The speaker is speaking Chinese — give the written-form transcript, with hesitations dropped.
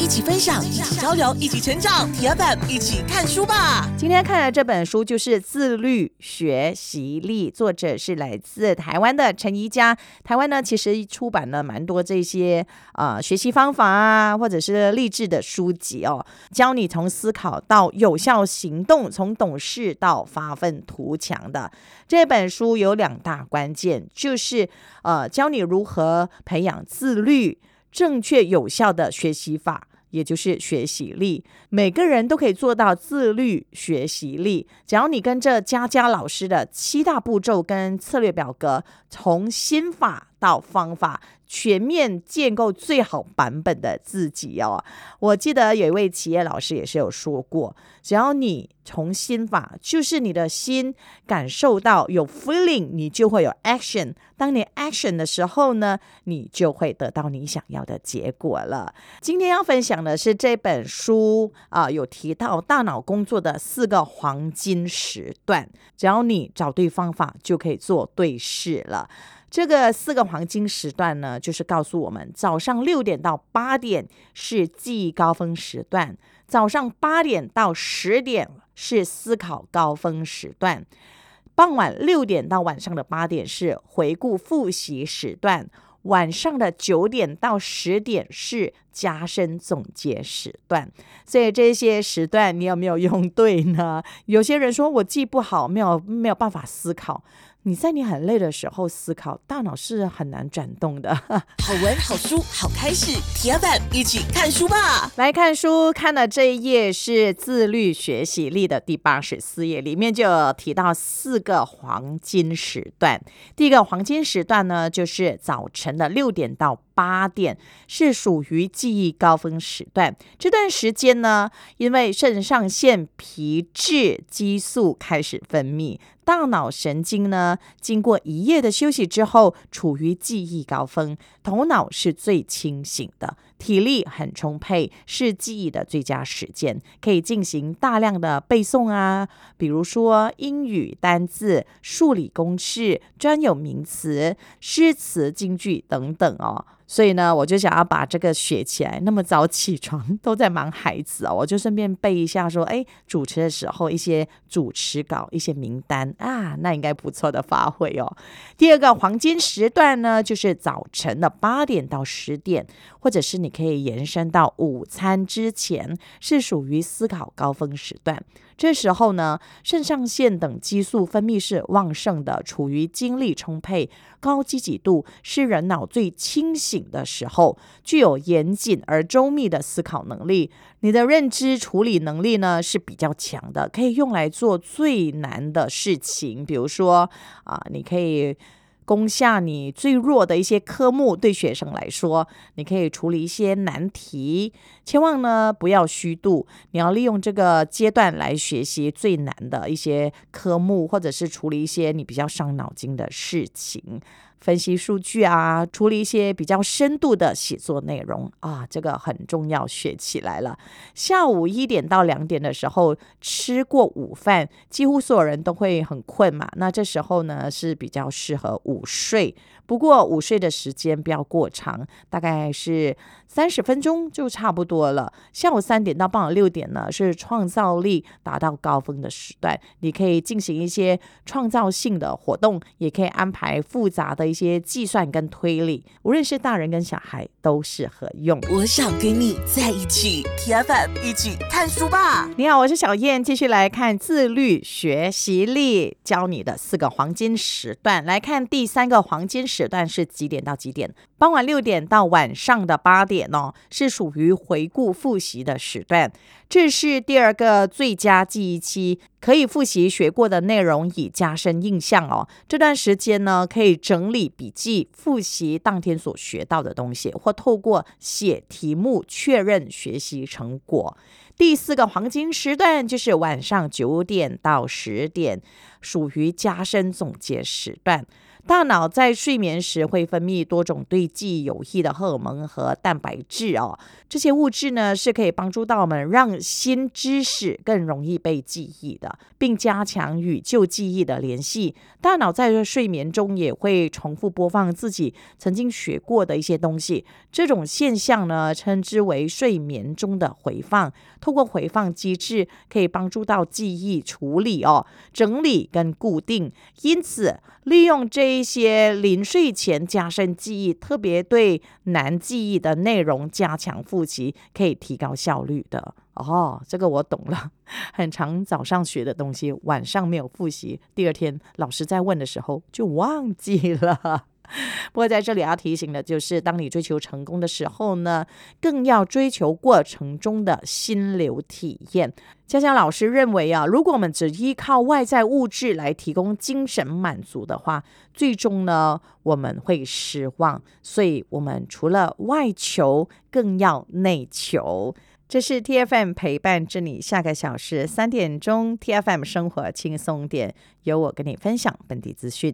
起分享，一起交流，一起成长。TFM 一起看书吧。 今天看的这本书就是《自律学习力》，作者是来自台湾的陈怡佳。台湾呢，其实出版了蛮多这些学习方法啊，或者是励志的书籍哦，教你从思考到有效行动，从懂事到发愤图强的。这本书有2大关键，就是教你如何培养自律、正确有效的学习法，也就是学习力。每个人都可以做到自律学习力，只要你跟着佳佳老师的7大步骤跟策略表格，从心法到方法，全面建构最好版本的自己哦。我记得有一位企业老师也是有说过，只要你从心法，就是你的心感受到有 feeling， 你就会有 action。当你 action 的时候呢，你就会得到你想要的结果了。今天要分享的是这本书有提到大脑工作的4个黄金时段，只要你找对方法，就可以做对事了。这个4个黄金时段呢，就是告诉我们，早上6点到8点是记忆高峰时段，早上8点到10点是思考高峰时段，傍晚6点到晚上的8点是回顾复习时段，晚上的9点到10点是加深总结时段。所以这些时段你有没有用对呢？有些人说我记不好，没有办法思考。你在你很累的时候思考，大脑是很难转动的。 好文好书好开始， TFM 一起看书吧。 来看书，看的这一页是自律学习力的第84页，里面就有提到4个黄金时段。第一个黄金时段呢，就是早晨的6点到8点，是属于记忆高峰时段。这段时间呢，因为肾上腺皮质激素开始分泌，大脑神经呢，经过一夜的休息之后，处于记忆高峰，头脑是最清醒的，体力很充沛，是记忆的最佳时间，可以进行大量的背诵啊，比如说英语单字、数理公式、专有名词、诗词金句等等哦。所以呢，我就想要把这个学起来。那么早起床都在忙孩子我就顺便背一下说，主持的时候一些主持稿、一些名单啊，那应该不错的发挥哦。第二个黄金时段呢，就是早晨的8点到10点，或者是你可以延伸到午餐之前，是属于思考高峰时段。这时候呢，肾上腺等激素分泌是旺盛的，处于精力充沛、高积极度，是人脑最清醒的时候，具有严谨而周密的思考能力。你的认知处理能力呢是比较强的，可以用来做最难的事情，比如说你可以攻下你最弱的一些科目，对学生来说，你可以处理一些难题，千万呢不要虚度，你要利用这个阶段来学习最难的一些科目，或者是处理一些你比较伤脑筋的事情，分析数据啊，处理一些比较深度的写作内容这个很重要，学起来了。下午1点到2点的时候吃过午饭，几乎所有人都会很困嘛，那这时候呢是比较适合午睡，不过午睡的时间不要过长，大概是30分钟就差不多了。下午3点到傍晚6点呢，是创造力达到高峰的时段，你可以进行一些创造性的活动，也可以安排复杂的一些计算跟推理，无论是大人跟小孩都适合用。 我想跟你在一起， TFM 一起看书吧。 你好，我是小燕，继续来看自律学习力，教你的4个黄金时段。来看第3个黄金时段是几点到几点？傍晚6点到晚上的8点是属于回顾复习的时段。这是第2个最佳记忆期，可以复习学过的内容以加深印象这段时间呢，可以整理笔记，复习当天所学到的东西，或透过写题目确认学习成果。第4个黄金时段就是晚上9点到10点，属于加深总结时段。 大脑在睡眠时会分泌多种对记忆有益的荷尔蒙和蛋白质这些物质呢是可以帮助到我们让新知识更容易被记忆的，并加强与旧记忆的联系。大脑在睡眠中也会重复播放自己曾经学过的一些东西，这种现象呢称之为睡眠中的回放。透过回放机制可以帮助到记忆处理整理跟固定，因此利用这一些临睡前加深记忆，特别对难记忆的内容加强复习，可以提高效率的。这个我懂了，很常早上学的东西晚上没有复习，第二天老师在问的时候就忘记了。不过在这里要提醒的就是，当你追求成功的时候呢，更要追求过程中的心流体验。嘉祥老师认为如果我们只依靠外在物质来提供精神满足的话，最终呢我们会失望。所以我们除了外求，更要内求。这是 TFM 陪伴着你下个小时3点钟 TFM 生活轻松点，由我跟你分享本地资讯。